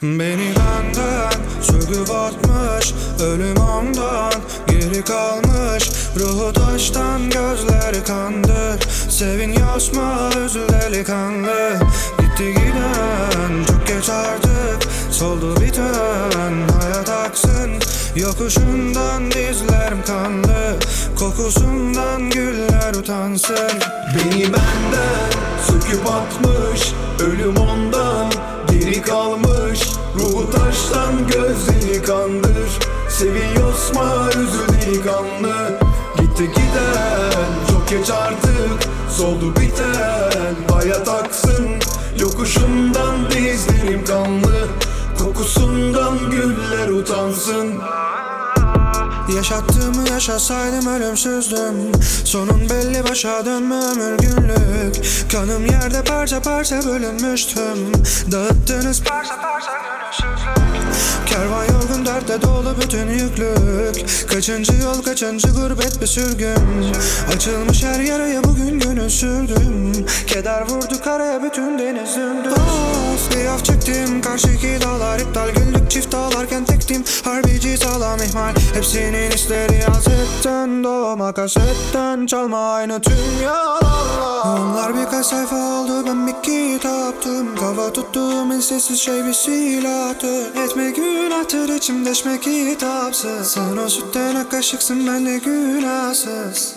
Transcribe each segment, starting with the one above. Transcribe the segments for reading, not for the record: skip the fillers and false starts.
Beni benden söküp atmış, ölüm ondan geri kalmış. Ruhu taştan, gözleri kandır. Seviniyorsa üzül delikanlı. Gitti giden çok geç artık, soldu biten hayat aksın. Yokuşundan dizlerim kanlı, kokusundan güller utansın. Beni benden söküp atmış, ölüm ondan geri kalmış. Ruhu taştan, gözleri kandır. Seviyorsa üzül delikanlı. Gitti giden çok geç artık, soldu biten hayat aksın. Yokuşundan dizlerim kanlı, kokusundan güller utansın. Yaşattığımı yaşasaydım ölümsüzdüm. Sonun belli, başa dönme ömür günlük. Kanım yerde parça parça bölünmüştüm. Dağıttınız parça parça gönülsüzlük. Kervan yorgun, dertte dolu bütün yüklük. Kaçıncı yol, kaçıncı gurbet bir sürgün. Açılmış her yaraya bugün gönül sürdüm. Keder vurdu karaya, bütün deniz döndü. Of, bir af çektim, karşıki dağlar iptal. Güldük çift ağlarken tektim, harbici sağlam ihmal. Hepsinin hisleri hasetten, doğma kasetten. Çalma aynı tüm yalanlar. Onlar birkaç sayfa oldu, ben bir kitaptım. Kafa tuttuğum en sessiz şey bir silahtır. Etme günahtır, içim deşme kitapsız. Sen o sütten ak kaşıksın, ben de günahsız.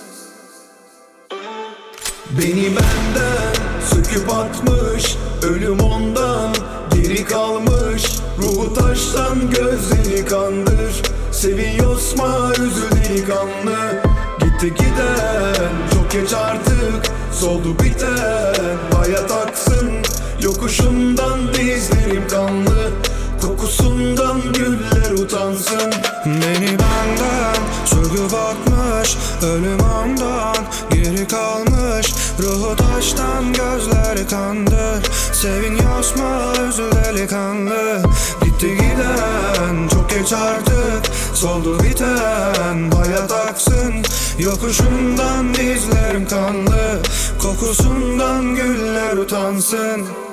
Beni benden söküp atmış, ölüm ondan geri kalmış. Ruhu taştan, gözleri kandır. Seviyorsa üzül delikanlı. Gitti giden çok geç artık, soldu biten hayat aksın. Yokuşundan dizlerim kanlı, kokusundan güller utansın. Beni benden söküp atmış, ölüm ondan geri kalmış. Ruhu taştan, gözleri kandır. Seviniyorsa üzül delikanlı. Gitti giden çok geç artık, soldu biten hayat aksın. Yokuşundan dizlerim kanlı, kokusundan güller utansın.